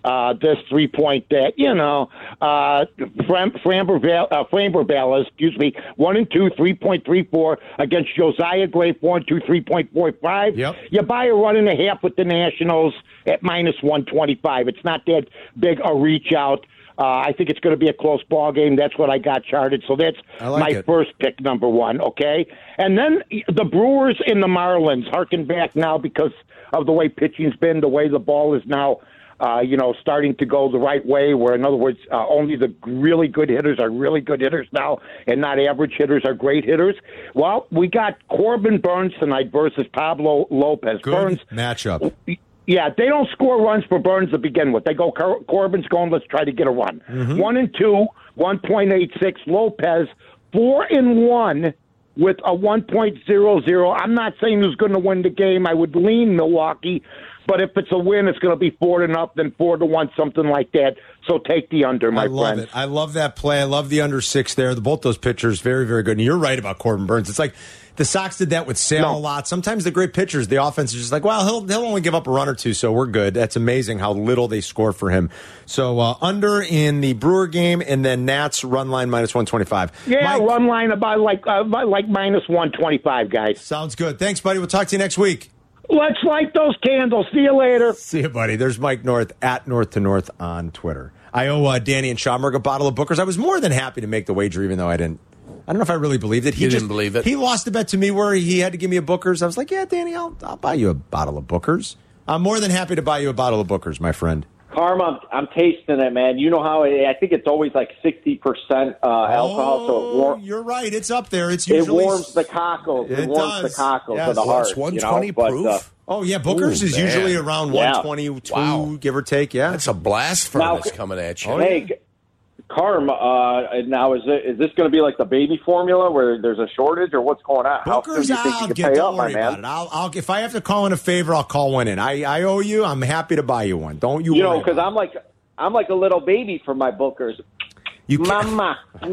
uh, this three point that, you know, uh, Fram, Framber, uh, Framber excuse me, one and two, three point three four against Josiah Gray, four and two, three point four five. Yep. You buy a run and a half with the Nationals at minus one twenty-five. It's not that big a reach out. Uh, I think it's going to be a close ball game. That's what I got charted. So that's like my it. first pick, number one, okay? And then the Brewers and the Marlins, harken back now because of the way pitching's been, the way the ball is now, uh, you know, starting to go the right way, where, in other words, uh, only the really good hitters are really good hitters now and not average hitters are great hitters. Well, we got Corbin Burns tonight versus Pablo Lopez. Good Burns matchup. Yeah, they don't score runs for Burns to begin with. They go, Cor- Corbin's going, let's try to get a run. Mm-hmm. One and two, one point eight six. Lopez, four and one with a one point oh oh. I'm not saying who's going to win the game. I would lean Milwaukee, but if it's a win, it's going to be four to nothing, four to one, something like that. So take the under, my I love friend. it. I love that play. I love the under six there. The, both those pitchers, very, very good. And you're right about Corbin Burns. It's like the Sox did that with Sale No. a lot. Sometimes the great pitchers, the offense is just like, well, he'll he'll only give up a run or two, so we're good. That's amazing how little they score for him. So uh, under in the Brewer game, and then Nats run line minus one twenty-five. Yeah, Mike, run line about like uh, about like minus one twenty-five, guys. sounds good. Thanks, buddy. We'll talk to you next week. Let's light those candles. See you later. See you, buddy. There's Mike North at North to North on Twitter. I owe uh, Danny and Schaumburg a bottle of Booker's. I was more than happy to make the wager, even though I didn't. I don't know if I really believed it. He You just, didn't believe it? He lost a bet to me where he had to give me a Booker's. I was like, yeah, Danny, I'll, I'll buy you a bottle of Booker's. I'm more than happy to buy you a bottle of Booker's, my friend. Carm, I'm, I'm tasting it, man. You know how it, I think it's always like sixty percent uh, alcohol, oh, so it, war- you're right. It's up there. It's it usually warms the cockles. It, It warms does. the cockles Yes. of the Well, heart. it's one twenty you know? proof? But, uh, Oh, yeah. Booker's Ooh, is man. usually around Yeah. one twenty-two, Wow. give or take. Yeah. That's a blast Now, furnace coming at you. Oh, hey, Carm, uh, now is it is this going to be like the baby formula where there's a shortage, or what's going on? How soon Booker's do you think out. you can Get, pay don't up, my worry man? about it. I'll, I'll, if I have to call in a favor, I'll call one in. I, I owe you. I'm happy to buy you one. Don't you You worry know, because about I'm like I'm like a little baby for my Bookers. You can't- Mama. All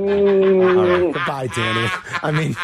Mm. right, goodbye, Danny. I mean,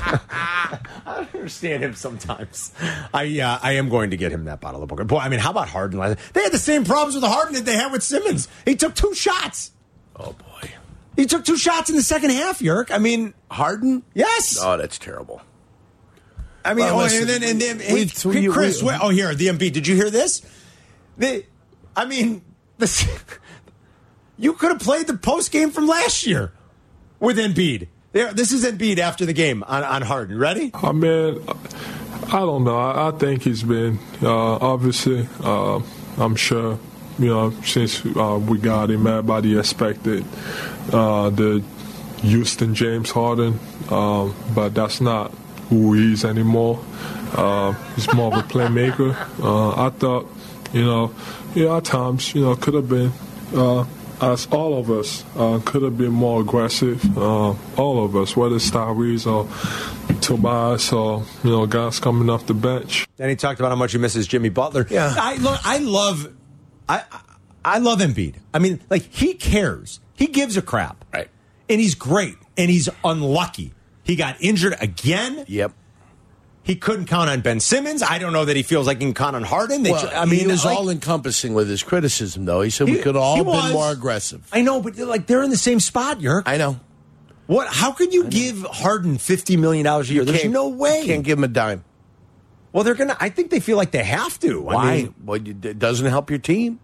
I understand him sometimes. I uh, I am going to get him that bottle of Booker. Boy, I mean, how about Harden? They had the same problems with Harden that they had with Simmons. He took two shots. Oh, boy. He took two shots in the second half, Yerk. I mean, Harden? yes. Oh, that's terrible. I mean, Well, oh, listen, and then and then we- hey, we- Chris. we- wait, oh, here the M B. Did you hear this? The, I mean, this, you could have played the post game from last year with Embiid. There, this is Embiid after the game on, on Harden. Ready? I mean, I don't know. I, I think he's been uh, obviously. Uh, I'm sure. You know, since uh, we got him, everybody expected uh, the Houston James Harden, um, but that's not who he is anymore. Uh, he's more of a playmaker. Uh, I thought, you know, yeah, at times, you know, could have been, uh, as all of us, uh, could have been more aggressive. Uh, all of us, whether it's Tyrese or Tobias or, you know, guys coming off the bench. And he talked about how much he misses Jimmy Butler. Yeah. I, look, I love, I, I love Embiid. I mean, like, he cares. He gives a crap. Right. And he's great. And he's unlucky. He got injured again. Yep. He couldn't count on Ben Simmons. I don't know that he feels like he can count on Harden. They, Well, I mean, he was like, all encompassing with his criticism, though. He said He- we could all he have been was. more aggressive. I know, but like they're in the same spot, Yerk. I know. What? How could you give Harden fifty million dollars a year? There's Can't- no way. You can't give him a dime. Well, they're gonna. I think they feel like they have to. Why? I mean, well, it doesn't help your team.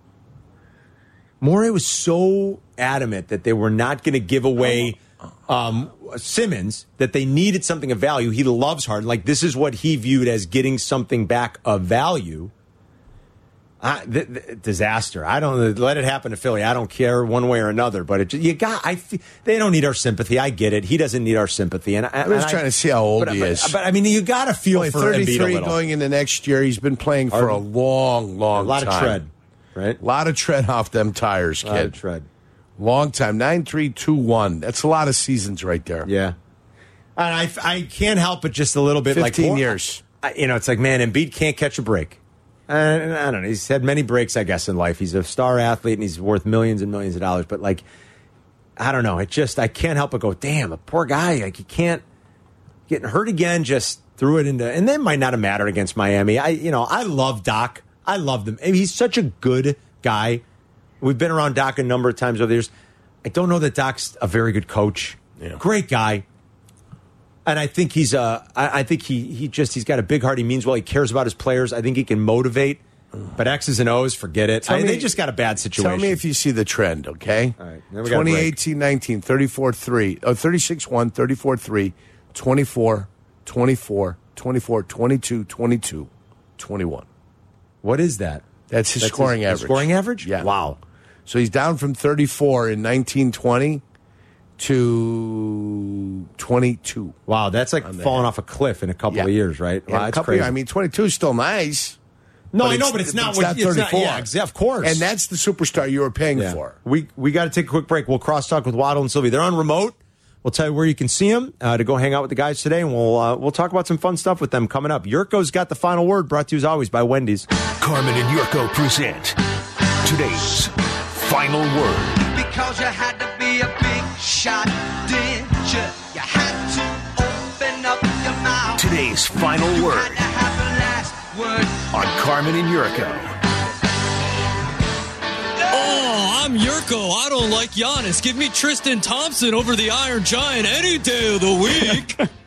Morey was so adamant that they were not going to give away um, Simmons, that they needed something of value. He loves Harden. Like, this is what he viewed as getting something back of value. I, th- th- disaster. I don't let it happen to Philly. I don't care one way or another. But it, you got. I. fe- They don't need our sympathy. I get it. He doesn't need our sympathy. And I, I'm just and trying I, to see how old but, he but, is. But I mean, you got to feel Only for Embiid a thirty-three little. going into next year. He's been playing for a long, long a lot time. of tread, right? A lot of tread off them tires, A lot kid. of tread. Long time. nine three two one. That's a lot of seasons right there. Yeah. And I, I can't help but just a little bit like fifteen years. I, you know, it's like, man, Embiid can't catch a break. And I don't know. He's had many breaks, I guess, in life. He's a star athlete and he's worth millions and millions of dollars. But like, I don't know. It just, I can't help but go, damn, a poor guy. Like, he can't getting hurt again. Just threw it into, and that might not have mattered against Miami. I, you know, I love Doc. I love them. I mean, he's such a good guy. We've been around Doc a number of times over the years. I don't know that Doc's a very good coach. Yeah. Great guy. And I think he's a, I, I think he he just he's got a big heart. He means well. He cares about his players. I think he can motivate. But X's and O's, forget it. I, me, they just got a bad situation. Tell me if you see the trend, okay? All right. Then we got a break. twenty eighteen nineteen, thirty-four three, oh, thirty-six one, thirty-four three, twenty-four, twenty-four, twenty-four, twenty-two, twenty-two, twenty-one. What is that? That's his That's scoring his, average. his scoring average? Yeah. Wow. So he's down from thirty-four in nineteen twenty to twenty-two. Wow, that's like On the falling head. off a cliff in a couple Yeah. of years, right? Yeah, Wow, a that's couple crazy. years. I mean, twenty-two is still nice. No, I know, but it's not what- not it's not- thirty-four. yeah, ex- of course. And that's the superstar you were paying Yeah. for. We we got to take a quick break. We'll cross talk with Waddle and Sylvie. They're on remote. We'll tell you where you can see them uh, to go hang out with the guys today, and we'll uh, we'll talk about some fun stuff with them coming up. Yurko's got the final word. Brought to you as always by Wendy's. Carmen and Yurko present today's final word. Because you had to be a big shot, didn't you? You had to open up your mouth. Today's final You word had to have the last word. on Carmen and Yurko. Oh, I'm Yurko. I don't like Giannis. Give me Tristan Thompson over the Iron Giant any day of the week.